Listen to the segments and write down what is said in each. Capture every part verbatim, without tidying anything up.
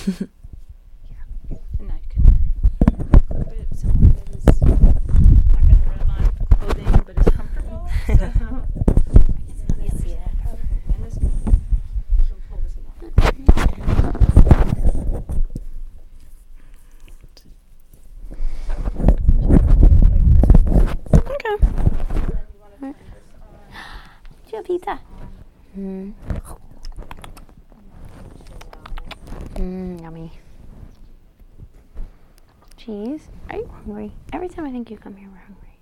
Yeah. And I can clip it somewhere that is not going to rub on clothing, but is comfortable. So Let me see that. and this can pull this along. Okay. Right. Do you have pizza? Mm. Mmm, yummy. Cheese? Are you hungry? Every time I think you come here, we're hungry.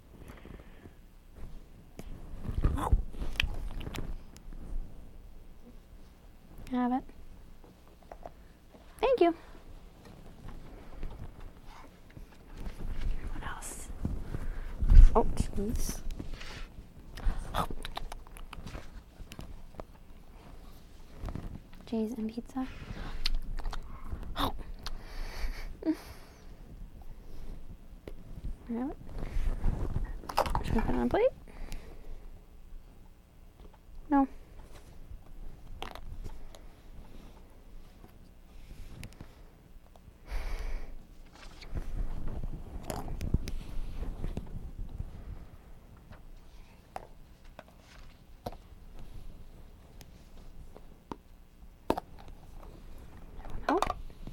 Have it. Thank you. What else? Oh, cheese. Cheese and pizza. Have it. Should we put it on a plate? No. No.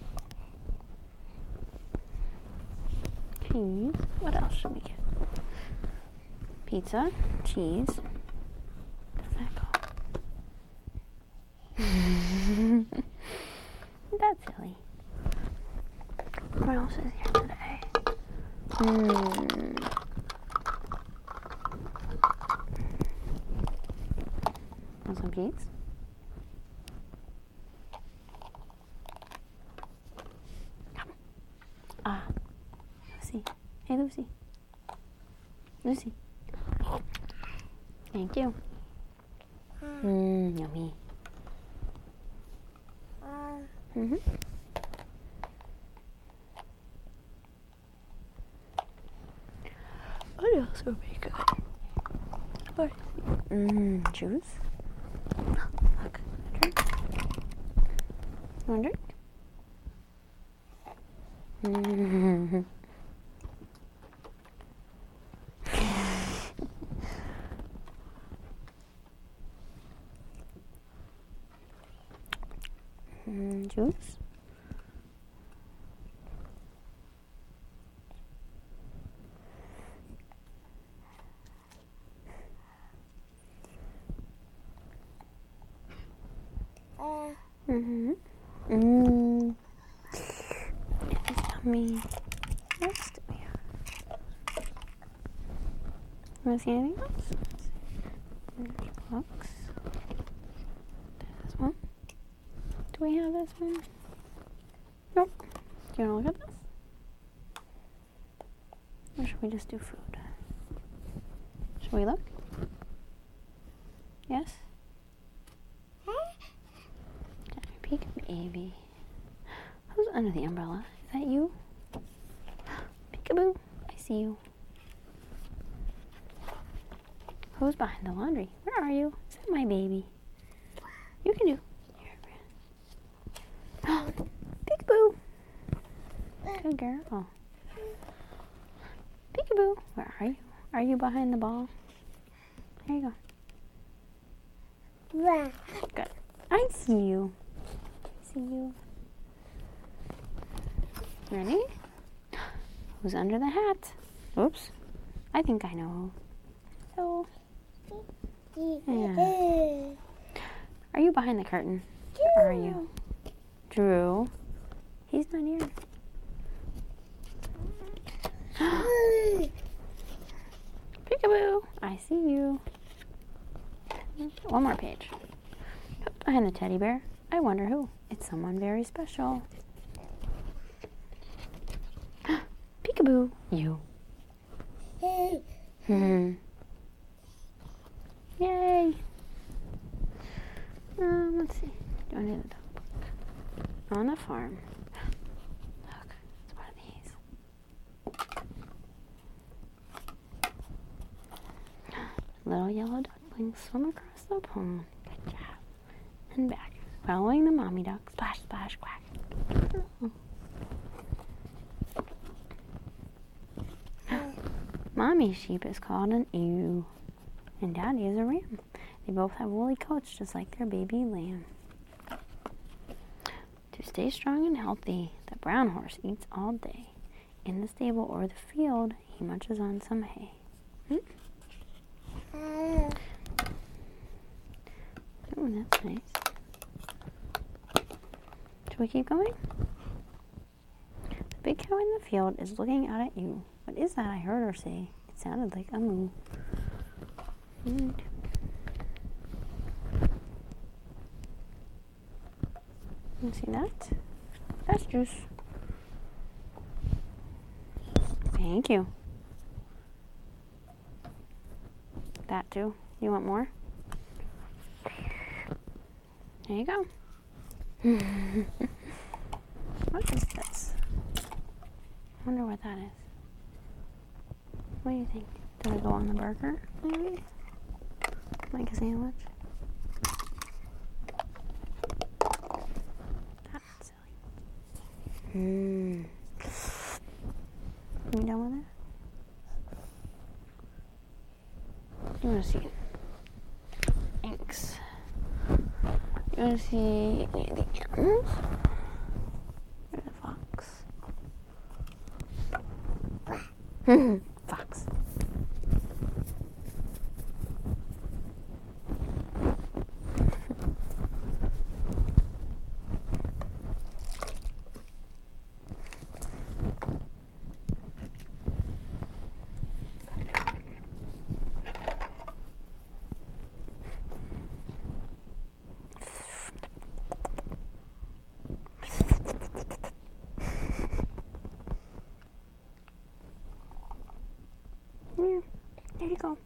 Cheese. What else should we get? Pizza, cheese. Where's that go? That's silly. What else is here today? Hmm. Want some pizza? Ah, Lucy. Hey, Lucy. Lucy. Thank you. Mmm, yummy. Mm-hmm. What else would be good? Mmm, juice. Look, drink. You want a drink? Mm-hmm. Mm, juice. Mm-hmm. Mmm. It's yummy. What else do we have? Want to see anything else? There's books. This one. Do we have this one? Nope. Do you want to look at this? Or should we just do food? Should we look? Yes? Peek, baby. Who's under the umbrella? Is that you? Peekaboo. I see you. Who's behind the laundry? Where are you? Is that my baby? You can do. Peekaboo. Good girl. Peekaboo. Where are you? Are you behind the ball? There you go. Good. I see you. I see you. Ready? Who's under the hat? Oops. I think I know. So. Yeah. Are you behind the curtain? Or are you? Drew. He's not here. Peekaboo. I see you. One more page. Behind the teddy bear. I wonder who. It's someone very special. Peekaboo. You. Hmm. Yay. Um, let's see. Do I need a dog book? On a farm. Look, it's one of these. Little yellow ducklings swim across the pond. Good job. And back. Following the mommy duck. Splash, splash, quack. Mommy's sheep is called an ewe, and Daddy is a ram. They both have woolly coats just like their baby lamb. To stay strong and healthy, the brown horse eats all day. In the stable or the field, he munches on some hay. Hmm? Oh, that's nice. Should we keep going? The big cow in the field is looking out at you. What is that I heard her say? It sounded like a moo. Mm. You see that? That's juice. Thank you. That too. You want more? There you go. What is this? I wonder what that is. What do you think? Does it go on the burger, maybe? Like a sandwich? That's silly. Mmm. You done with it? You want to see? Thanks. You want to see anything else? There's a fox. Fox. Yeah, there you go.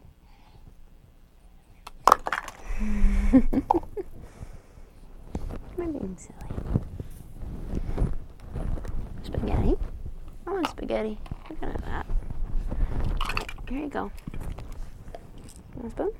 I'm being silly. Spaghetti? I want spaghetti. You can have that. Here you go. You want a spoon?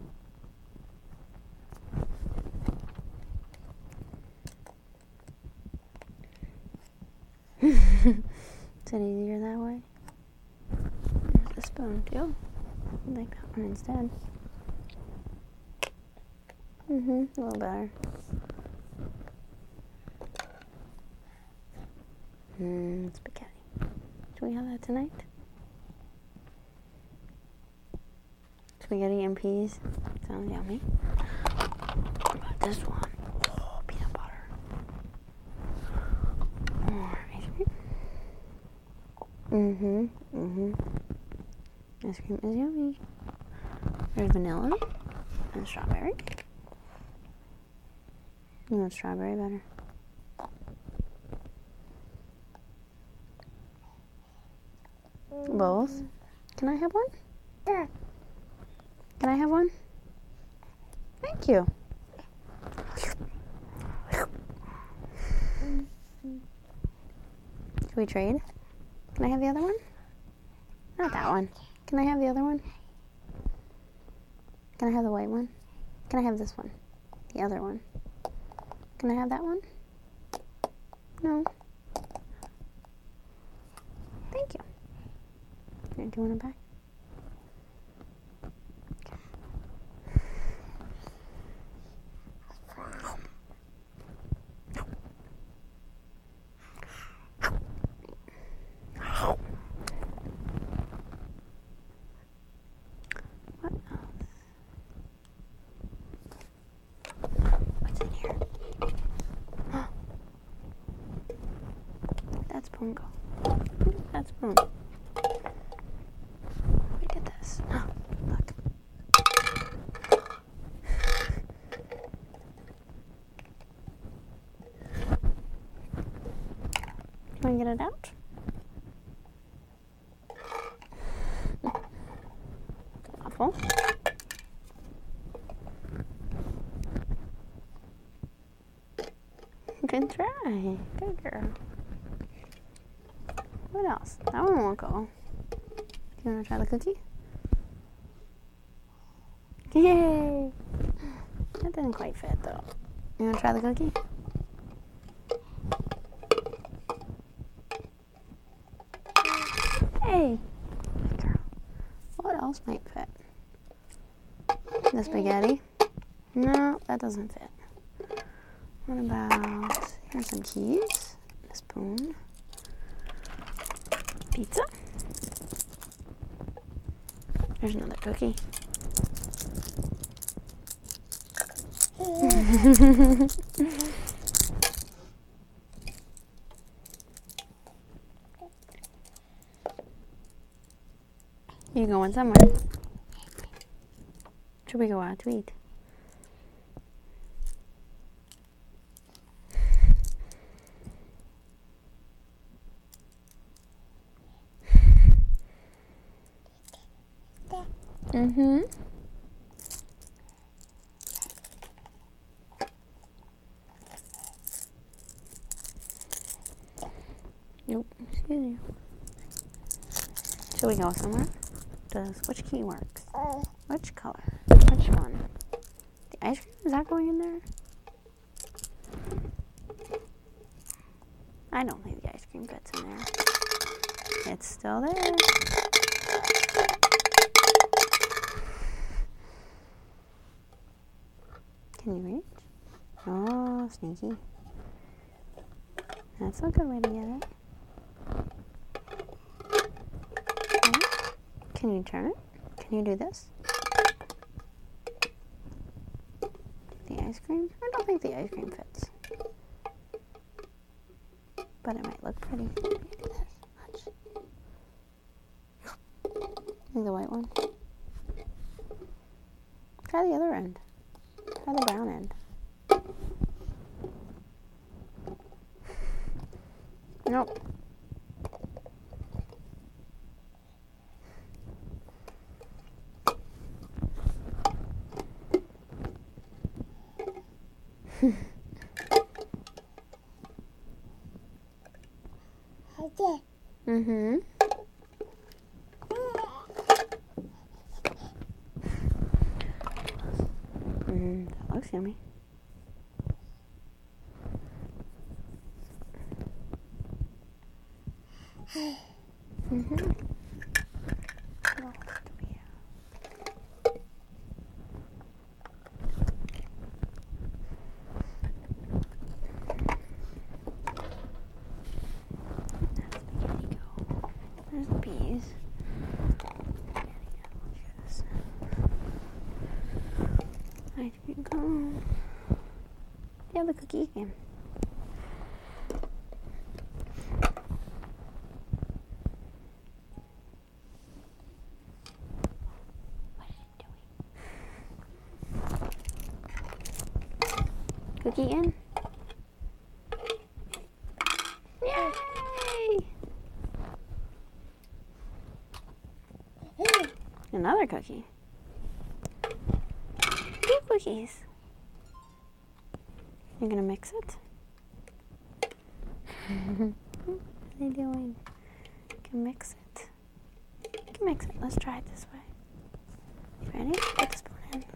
Is it easier that way? There's the spoon too. I like that one instead. Mm-hmm, a little better. Mmm, spaghetti. Do we have that tonight? Spaghetti and peas. Sounds yummy. What about this one? Oh, peanut butter. More ice cream. Mm-hmm, mm-hmm. Ice cream is yummy. There's vanilla and strawberry. You want strawberry better? Both? Can I have one? Yeah. Can I have one? Thank you. Should we trade? Can I have the other one? Not that one. Can I have the other one? Can I have the white one? Can I have this one? The other one? Can I have that one? No. Thank you. Here, do you want it back? What else? What's in here? That spoon go? Where did that spoon? We did this. Oh, look. Want to get it out? Awful. Good try. Good girl. What else? That one won't go. You want to try the cookie? Yay! That didn't quite fit though. You want to try the cookie? Hey! Good girl. else might fit? The spaghetti? No, that doesn't fit. What about, here's some keys, a spoon, pizza. There's another cookie. You going somewhere? Should we go out to eat? Mm-hmm. Nope. Excuse you. Should we go somewhere? Does which key works? Which color? Which one? The ice cream? Is that going in there? I don't think the ice cream fits in there. It's still there. Can you reach? Oh, sneaky. That's a good way to get it. Okay. Can you turn it? Can you do this? The ice cream? I don't think the ice cream fits. But it might look pretty. Maybe do this. Watch. The white one. Try the other end. Try the brown end. Nope. Mm-hmm. Mm, that looks yummy. Mm-hmm. What else do we have? There's the peas. Ice cream cone. Yeah, the cookie again. What is it doing? Cookie in. Yay! Another cookie. Two cookies. You're gonna mix it? What are they doing? You can mix it. You can mix it. Let's try it this way. You ready? Put the spoon in.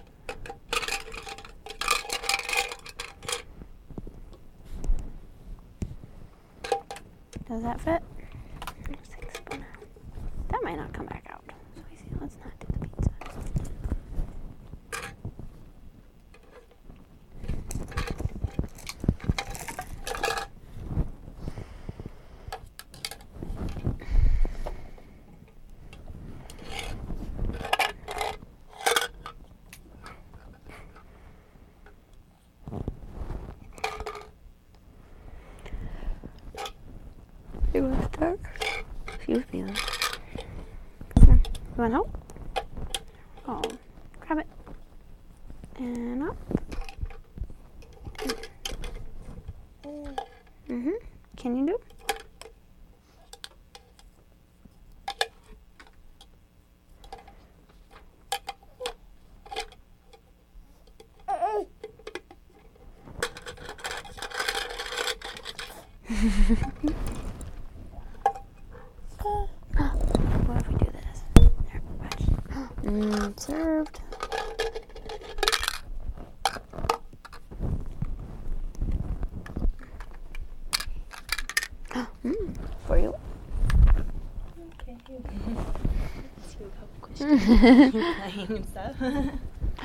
Does that fit? Let's take the spoon out. That might not come back out. So easy. Let's not do the pizza. You want to start? Excuse me. You want help? Oh, grab it. And up. Mm-hmm. Can you do? What if we do this? There, watch. Mm, served. Mm, for you. Okay, you. Ask you a couple questions. You're playing and stuff.